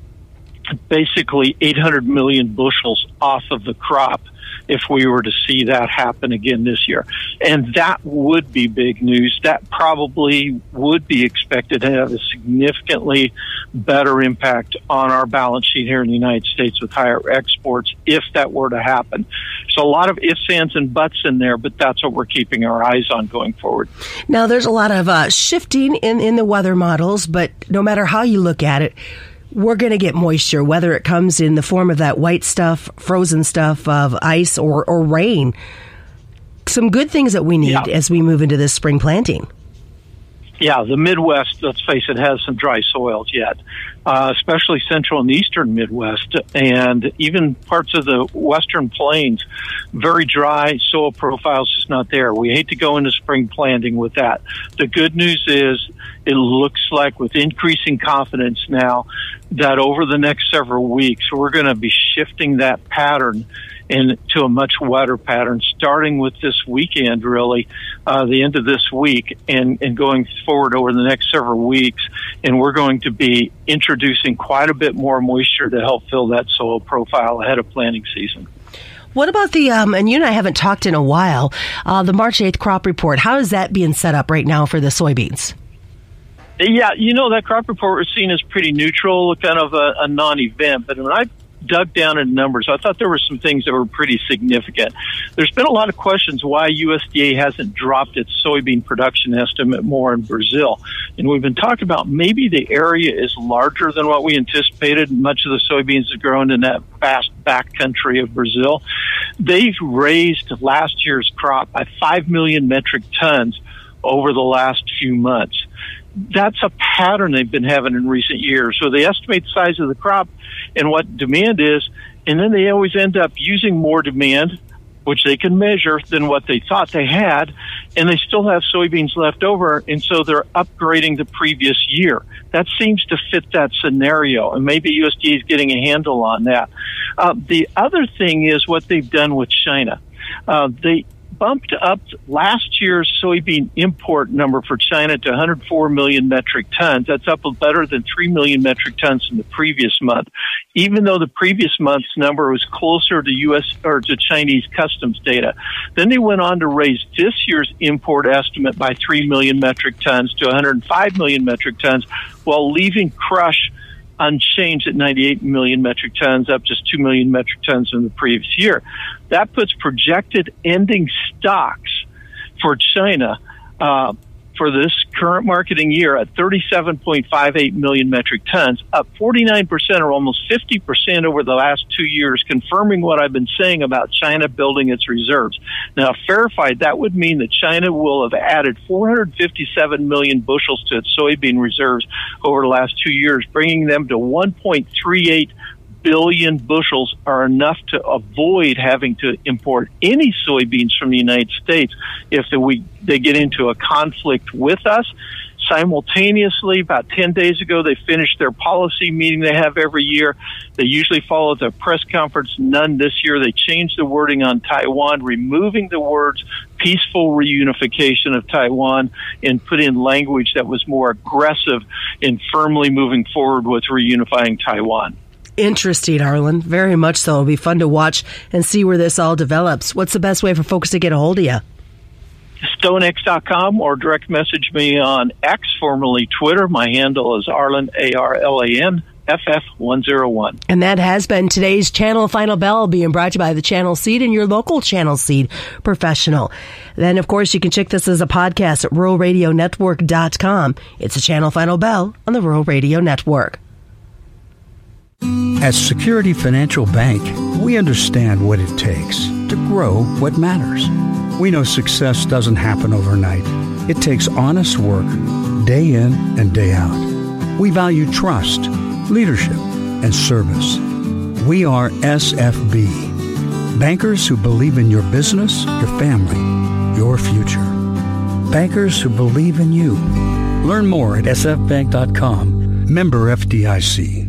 basically eight hundred million bushels off of the crop if we were to see that happen again this year. And that would be big news. That probably would be expected to have a significantly better impact on our balance sheet here in the United States with higher exports if that were to happen. So a lot of ifs, ands, and buts in there, but that's what we're keeping our eyes on going forward. Now, there's a lot of uh, shifting in, in the weather models, but no matter how you look at it, we're going to get moisture, whether it comes in the form of that white stuff, frozen stuff of ice, or, or rain. Some good things that we need yeah. as we move into this spring planting. Yeah, the Midwest, let's face it, has some dry soils yet, uh, especially central and eastern Midwest, and even parts of the western plains, very dry, soil profile's just not there. We hate to go into spring planting with that. The good news is it looks like with increasing confidence now that over the next several weeks, we're going to be shifting that pattern into a much wetter pattern, starting with this weekend, really, uh, the end of this week, and, and going forward over the next several weeks. And we're going to be introducing quite a bit more moisture to help fill that soil profile ahead of planting season. What about the, um, and you and I haven't talked in a while, uh, the March eighth crop report. How is that being set up right now for the soybeans? Yeah, you know, that crop report was seen as pretty neutral, kind of a, a non-event. But when I dug down in numbers, I thought there were some things that were pretty significant. There's been a lot of questions why U S D A hasn't dropped its soybean production estimate more in Brazil. And we've been talking about maybe the area is larger than what we anticipated. Much of the soybeans are grown in that vast backcountry of Brazil. They've raised last year's crop by five million metric tons over the last few months. That's a pattern they've been having in recent years. So they estimate the size of the crop and what demand is, and then they always end up using more demand, which they can measure, than what they thought they had, and they still have soybeans left over, and so they're upgrading the previous year. That seems to fit that scenario, and maybe U S D A is getting a handle on that. Uh, the other thing is what they've done with China. Uh, they bumped up last year's soybean import number for China to one hundred four million metric tons. That's up better than three million metric tons in the previous month, even though the previous month's number was closer to U S or to Chinese customs data. Then they went on to raise this year's import estimate by three million metric tons to one hundred five million metric tons, while leaving crush unchanged at ninety-eight million metric tons, up just two million metric tons from the previous year. That puts projected ending stocks for China uh, for this current marketing year at thirty-seven point five eight million metric tons, up forty-nine percent or almost fifty percent over the last two years, confirming what I've been saying about China building its reserves. Now, if verified, that would mean that China will have added four hundred fifty-seven million bushels to its soybean reserves over the last two years, bringing them to one point three eight billion bushels are enough to avoid having to import any soybeans from the United States if the, we, they get into a conflict with us. Simultaneously, about ten days ago, they finished their policy meeting they have every year. They usually follow the press conference. None this year. They changed the wording on Taiwan, removing the words peaceful reunification of Taiwan and put in language that was more aggressive in firmly moving forward with reunifying Taiwan. Interesting, Arlen. Very much so. It'll be fun to watch and see where this all develops. What's the best way for folks to get a hold of you? Stonex dot com or direct message me on X, formerly Twitter. My handle is Arlen, A R L A N, F F one oh one. And that has been today's Channel Final Bell, being brought to you by the Channel Seed and your local Channel Seed professional. Then, of course, you can check this as a podcast at rural radio network dot com. It's a Channel Final Bell on the Rural Radio Network. At Security Financial Bank, we understand what it takes to grow what matters. We know success doesn't happen overnight. It takes honest work, day in and day out. We value trust, leadership, and service. We are S F B, bankers who believe in your business, your family, your future. Bankers who believe in you. Learn more at s f bank dot com. Member F D I C.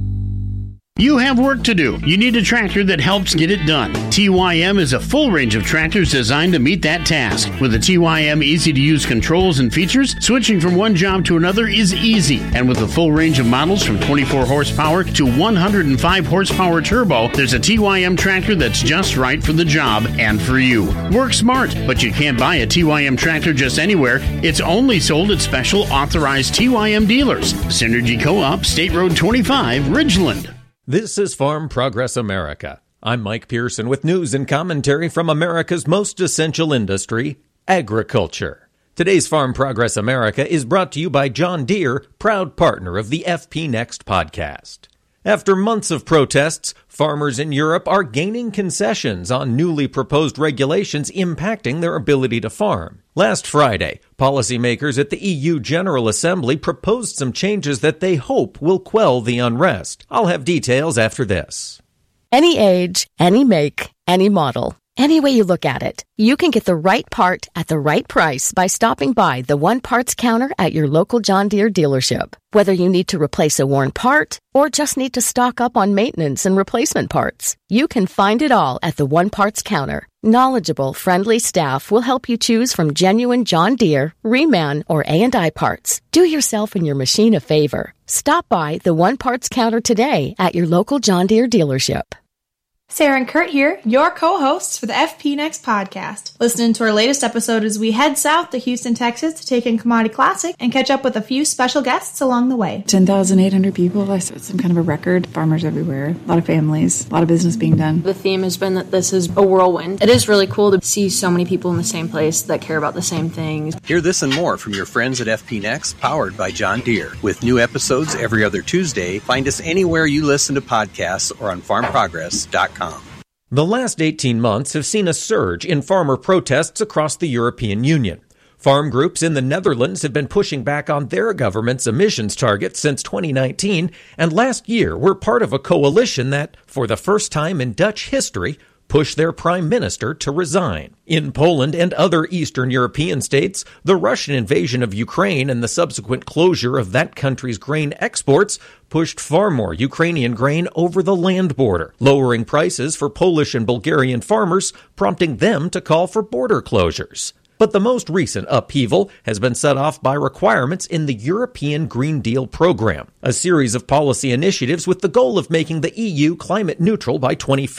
You have work to do. You need a tractor that helps get it done. T Y M is a full range of tractors designed to meet that task. With the T Y M easy-to-use controls and features, switching from one job to another is easy. And with a full range of models from twenty-four horsepower to one hundred five horsepower turbo, there's a T Y M tractor that's just right for the job and for you. Work smart, but you can't buy a T Y M tractor just anywhere. It's only sold at special authorized T Y M dealers. Synergy Co-op, State Road twenty-five, Ridgeland. This is Farm Progress America. I'm Mike Pearson with news and commentary from America's most essential industry, agriculture. Today's Farm Progress America is brought to you by John Deere, proud partner of the F P Next podcast. After months of protests, farmers in Europe are gaining concessions on newly proposed regulations impacting their ability to farm. Last Friday, policymakers at the E U General Assembly proposed some changes that they hope will quell the unrest. I'll have details after this. Any age, any make, any model. Any way you look at it, you can get the right part at the right price by stopping by the One Parts counter at your local John Deere dealership. Whether you need to replace a worn part or just need to stock up on maintenance and replacement parts, you can find it all at the One Parts counter. Knowledgeable, friendly staff will help you choose from genuine John Deere, Reman, or A and I parts. Do yourself and your machine a favor. Stop by the One Parts counter today at your local John Deere dealership. Sarah and Kurt here, your co-hosts for the F P Next podcast. Listen to our latest episode as we head south to Houston, Texas to take in Commodity Classic and catch up with a few special guests along the way. ten thousand eight hundred people, it's some kind of a record. Farmers everywhere, a lot of families, a lot of business being done. The theme has been that this is a whirlwind. It is really cool to see so many people in the same place that care about the same things. Hear this and more from your friends at F P Next, powered by John Deere. With new episodes every other Tuesday, find us anywhere you listen to podcasts or on farm progress dot com. The last eighteen months have seen a surge in farmer protests across the European Union. Farm groups in the Netherlands have been pushing back on their government's emissions targets since twenty nineteen, and last year were part of a coalition that, for the first time in Dutch history, pushed their prime minister to resign. In Poland and other Eastern European states, the Russian invasion of Ukraine and the subsequent closure of that country's grain exports pushed far more Ukrainian grain over the land border, lowering prices for Polish and Bulgarian farmers, prompting them to call for border closures. But the most recent upheaval has been set off by requirements in the European Green Deal program, a series of policy initiatives with the goal of making the E U climate neutral by twenty fifty.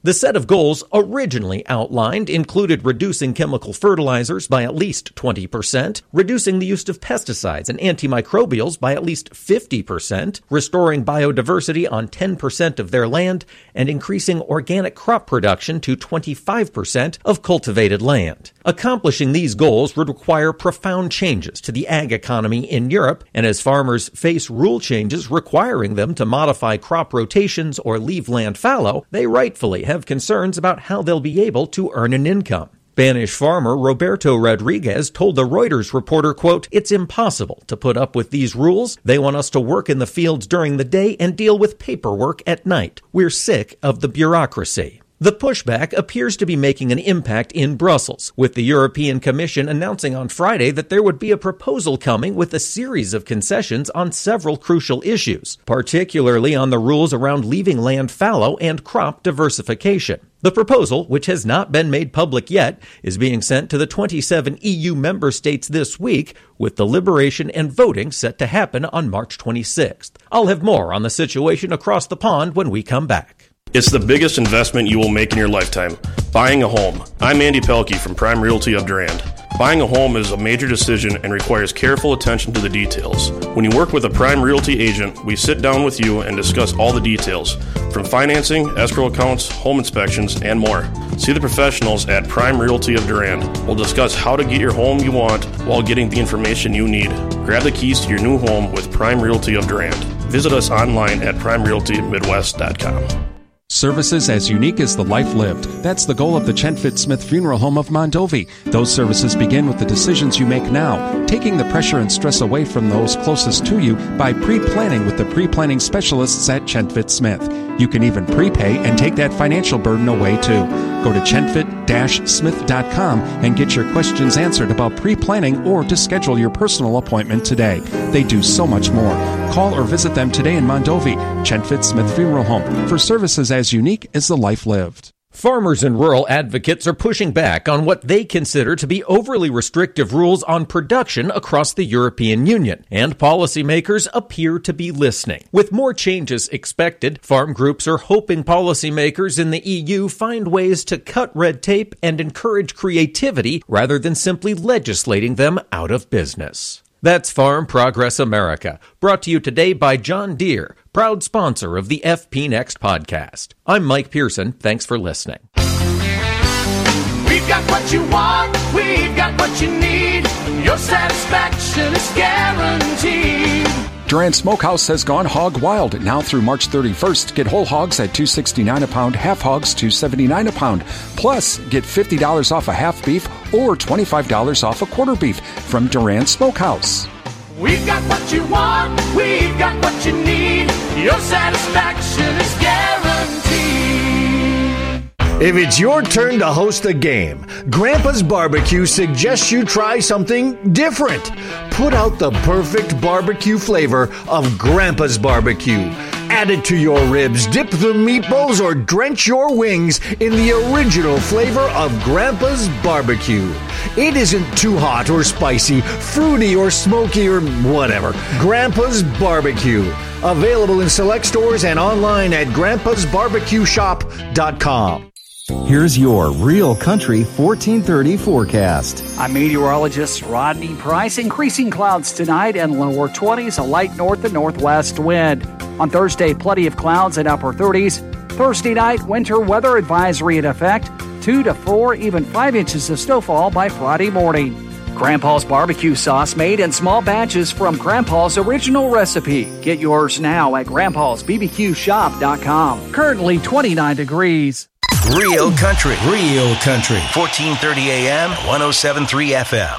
The set of goals originally outlined included reducing chemical fertilizers by at least twenty percent, reducing the use of pesticides and antimicrobials by at least fifty percent, restoring biodiversity on ten percent of their land, and increasing organic crop production to twenty-five percent of cultivated land. Accomplishing these goals would require profound changes to the ag economy in Europe, and as farmers face rule changes requiring them to modify crop rotations or leave land fallow, they rightfully have have concerns about how they'll be able to earn an income. Spanish farmer Roberto Rodriguez told the Reuters reporter, quote, "It's impossible to put up with these rules. They want us to work in the fields during the day and deal with paperwork at night. We're sick of the bureaucracy." The pushback appears to be making an impact in Brussels, with the European Commission announcing on Friday that there would be a proposal coming with a series of concessions on several crucial issues, particularly on the rules around leaving land fallow and crop diversification. The proposal, which has not been made public yet, is being sent to the twenty-seven E U member states this week, with deliberation and voting set to happen on March twenty-sixth. I'll have more on the situation across the pond when we come back. It's the biggest investment you will make in your lifetime, buying a home. I'm Andy Pelkey from Prime Realty of Durand. Buying a home is a major decision and requires careful attention to the details. When you work with a Prime Realty agent, we sit down with you and discuss all the details, from financing, escrow accounts, home inspections, and more. See the professionals at Prime Realty of Durand. We'll discuss how to get your home you want while getting the information you need. Grab the keys to your new home with Prime Realty of Durand. Visit us online at prime realty midwest dot com. Services as unique as the life lived. That's the goal of the Chenfit Smith Funeral Home of Mondovi. Those services begin with the decisions you make now, taking the pressure and stress away from those closest to you by pre-planning with the pre-planning specialists at Chenfit Smith. You can even prepay and take that financial burden away too. Go to chenfit dash smith dot com and get your questions answered about pre-planning or to schedule your personal appointment today. They do so much more. Call or visit them today in Mondovi. Chenfit Smith Funeral Home, for services as unique as the life lived. Farmers and rural advocates are pushing back on what they consider to be overly restrictive rules on production across the European Union, and policymakers appear to be listening. With more changes expected, farm groups are hoping policymakers in the E U find ways to cut red tape and encourage creativity rather than simply legislating them out of business. That's Farm Progress America, brought to you today by John Deere, proud sponsor of the F P Next podcast. I'm Mike Pearson. Thanks for listening. We've got what you want, we've got what you need. Your satisfaction is guaranteed. Durand Smokehouse has gone hog wild. Now through March thirty-first, get whole hogs at two dollars and sixty-nine cents a pound, half hogs two dollars and seventy-nine cents a pound. Plus, get fifty dollars off a half beef or twenty-five dollars off a quarter beef from Durand Smokehouse. We've got what you want, we've got what you need. Your satisfaction is guaranteed. If it's your turn to host a game, Grandpa's Barbecue suggests you try something different. Put out the perfect barbecue flavor of Grandpa's Barbecue. Add it to your ribs, dip the meatballs, or drench your wings in the original flavor of Grandpa's Barbecue. It isn't too hot or spicy, fruity or smoky or whatever. Grandpa's Barbecue. Available in select stores and online at grandpas barbecue shop dot com. Here's your Real Country fourteen thirty forecast. I'm meteorologist Rodney Price. Increasing clouds tonight and lower twenties, a light north and northwest wind. On Thursday, plenty of clouds and upper thirties. Thursday night, winter weather advisory in effect. Two to four, even five inches of snowfall by Friday morning. Grandpa's barbecue sauce made in small batches from Grandpa's original recipe. Get yours now at grandpas b b q shop dot com. Currently twenty-nine degrees. Real Country. Real Country. fourteen thirty A M, one oh seven point three F M.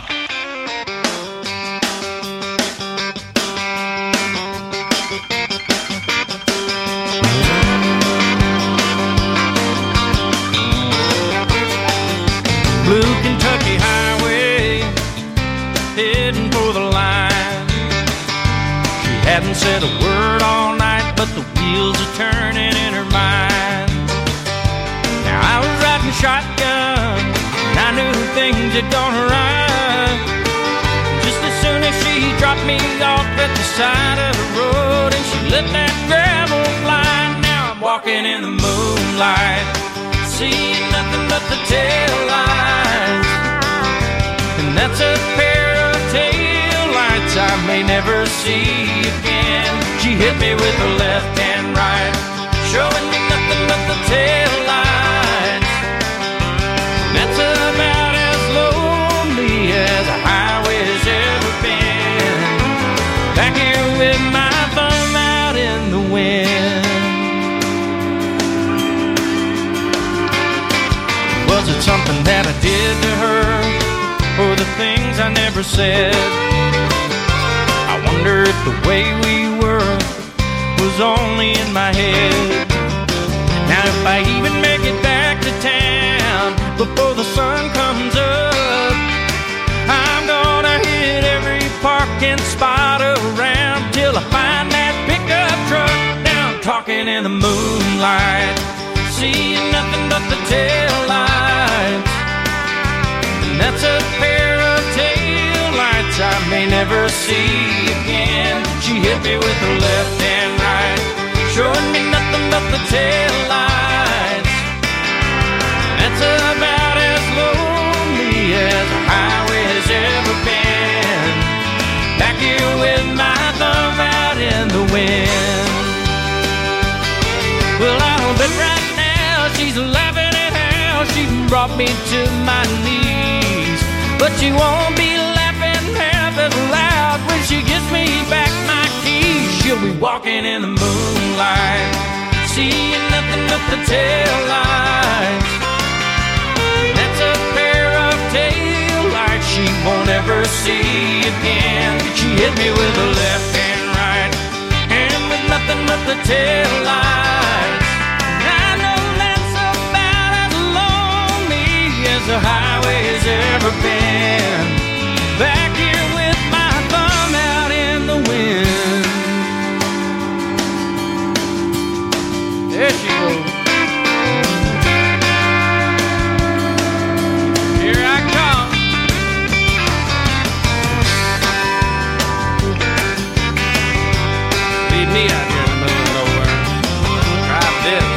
Blue Kentucky Highway, heading for the line. She hadn't said a word all night, but the wheels are turning in her mind. Now I was riding shotgun, and I knew things had gone right. Just as soon as she dropped me off at the side of the road, and she let that gravel fly. Now I'm walking in the moonlight, seeing nothing but the tail lights. And that's a pair of tail lights I may never see again. She hit me with her left and right, showing me nothing but the tail lights. And that's about as lonely as a highway's ever been. Back here with my thumb out in the wind. Was it something that I did to her, or the things I never said? I wonder if the way we were was only in my head. Now if I even make it back to town before the sun comes up, I'm gonna hit every parking spot around till I find that pickup truck. Now I'm talking in the moonlight, seeing nothing but the tail lights. And that's a pair of tail lights I may never see again. She hit me with her left and right, showing me nothing but the tail lights. That's about as lonely as a highway's ever been. Back here with my thumb out in the wind. Well, I don't bet right now she's laughing at how she brought me to my knees, but she won't be laughing half as loud when she gives me back my keys. She'll be walking in the moonlight, seeing nothing but the tail lights. That's a pair of tail lights she won't ever see again. She hit me with her left and right, and with nothing but the tail lights. I know that's about as lonely as the highway's ever been. Back here with my thumb out in the wind. There she goes. Here I come. Leave me out here in the middle of nowhere. Try this.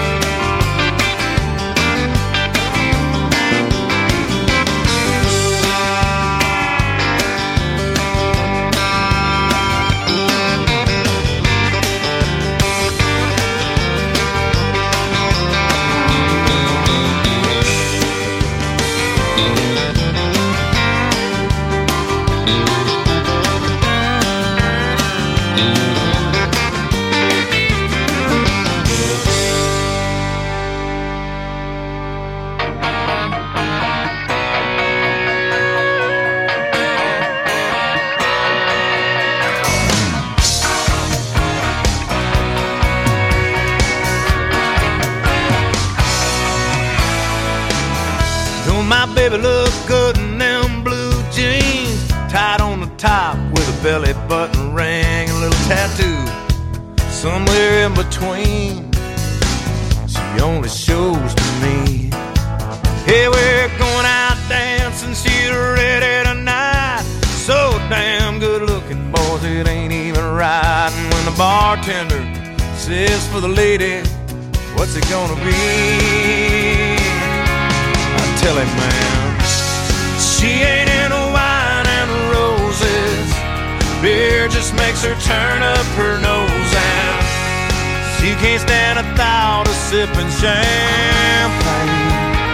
Baby look good in them blue jeans, tied on the top with a belly button ring and a little tattoo somewhere in between. She only shows to me. Hey, we're going out dancing, she's ready tonight. So damn good looking, boys, it ain't even right. And when the bartender says for the lady, what's it gonna be? I tell him, man, she ain't into wine and roses. Beer just makes her turn up her nose, and she can't stand a thought of sipping champagne.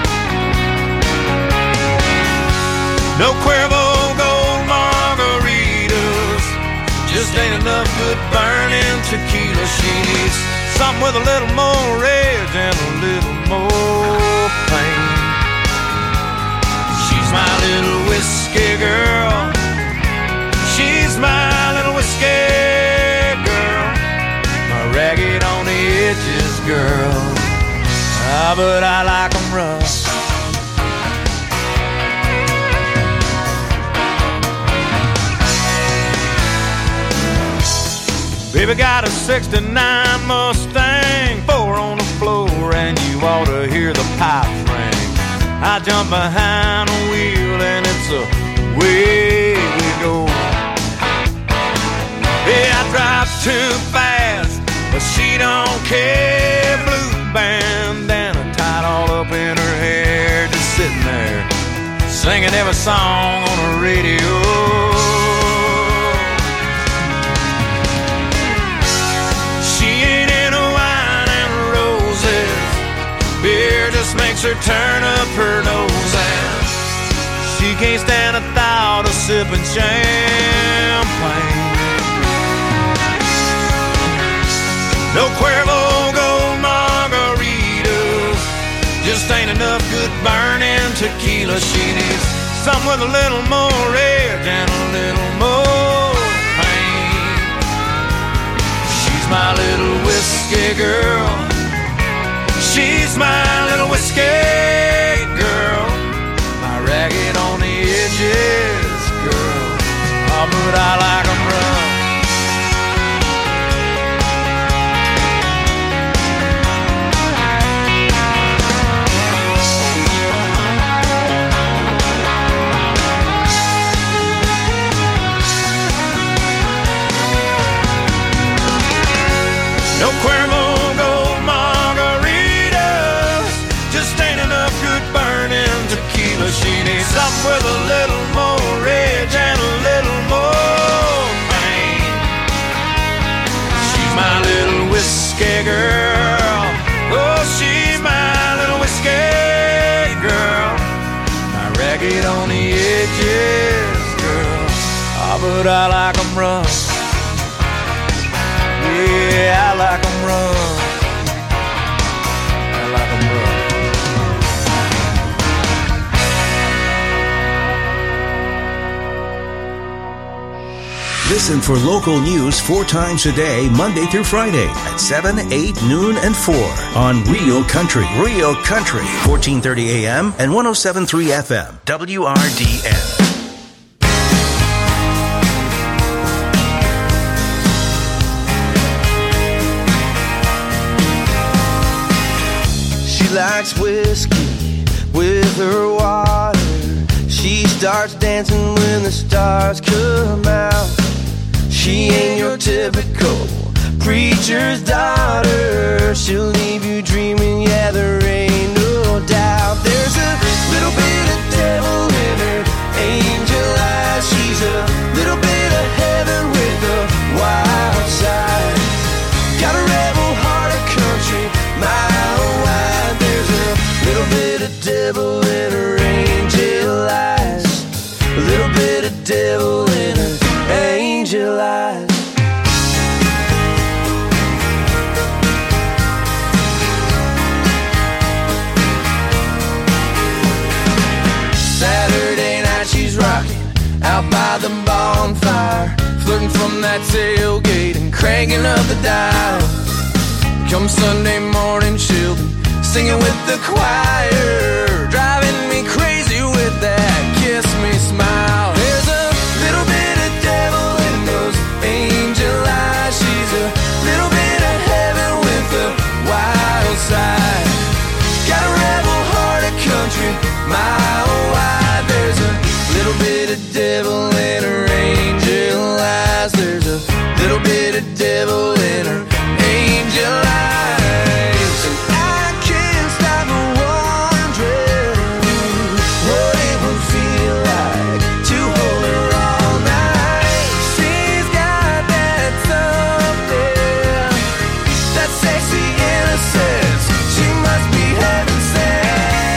No Cuervo Gold margaritas, just ain't enough good burning tequila. She needs something with a little more rage and a little more pain. She's my little whiskey girl. She's my little whiskey girl. My ragged on the edges girl. Ah, but I like 'em rough. Baby got a sixty-nine Mustang, four on the floor, and you ought to hear the pipes ring. I jump behind the wheel and it's away we go. Hey, I drive too fast, but she don't care. Blue bandana tied all up in her singing every song on the radio. She ain't into wine and roses, beer just makes her turn up her nose, and she can't stand the thought of sipping champagne. No Cuervo Gold margaritas, just ain't enough good burning tequila. She needs something with a little more red and a little more pain. She's my little whiskey girl. She's my little whiskey girl. My ragged on the edges girl. Oh, but I like 'em rough. No Cuervo Gold margaritas, just ain't enough good burning tequila. She needs something with a little more red and a little more pain. She's my little whiskey girl. Oh, she's my little whiskey girl. My ragged on the edges girl. Oh, but I like 'em rough. Yeah, I like 'em rough. I like 'em rough. Listen for local news four times a day, Monday through Friday at seven, eight, noon, and four on Real Country. Real Country, fourteen thirty A M and one oh seven point three F M, W R D N. Likes whiskey with her water. She starts dancing when the stars come out. She ain't your typical preacher's daughter. She'll leave you dreaming, yeah, there ain't no doubt. There's a little bit of devil in her angel eyes. She's a little bit of heaven with a wild side. Got a rebel heart of country, mile wide. There's a little bit of devil in her angel eyes. A little bit of devil in her angel eyes. Saturday night she's rocking out by the bonfire, flirting from that tailgate and cranking up the dial. Come Sunday morning she'll be singing with the choir, driving me crazy with that kiss me smile. There's a little bit of devil in those angel eyes. She's a little bit of heaven with a wild side. Got a rebel heart of country, mile wide. There's a little bit of devil in her angel eyes. There's a little bit of devil in her angel eyes. And I can't stop wondering what it would feel like to hold her all night. She's got that something, that sexy innocence. She must be heaven sent.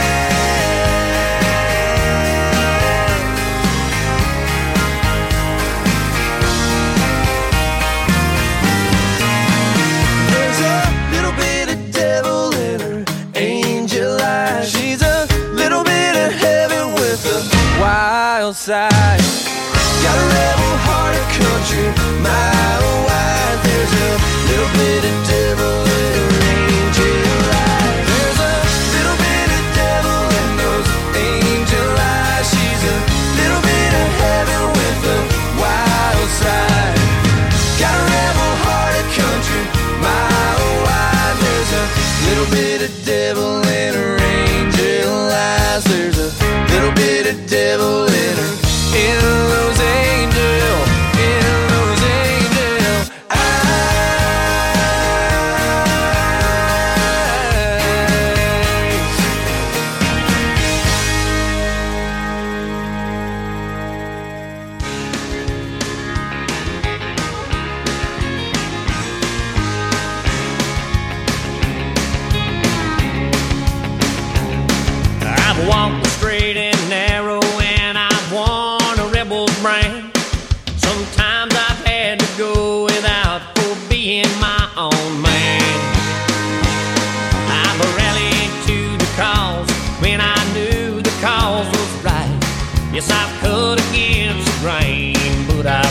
There's a little bit of devil in her angel eyes. She's a little bit of heaven with a wild side. Got a rebel heart of country, mile wide. There's a little bit of devil in her angel eyes. There's a little bit of devil in those angel eyes. She's a little bit of heaven with a wild side. Got a rebel heart of country, mile wide. There's a little bit of devil in her angel eyes. There's a little bit of devil in her in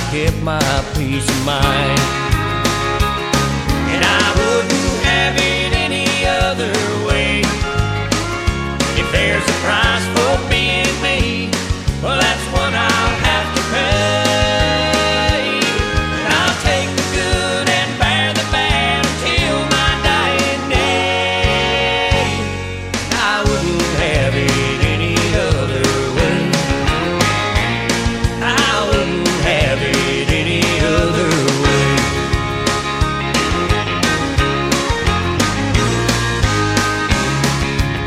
kept my peace of mind.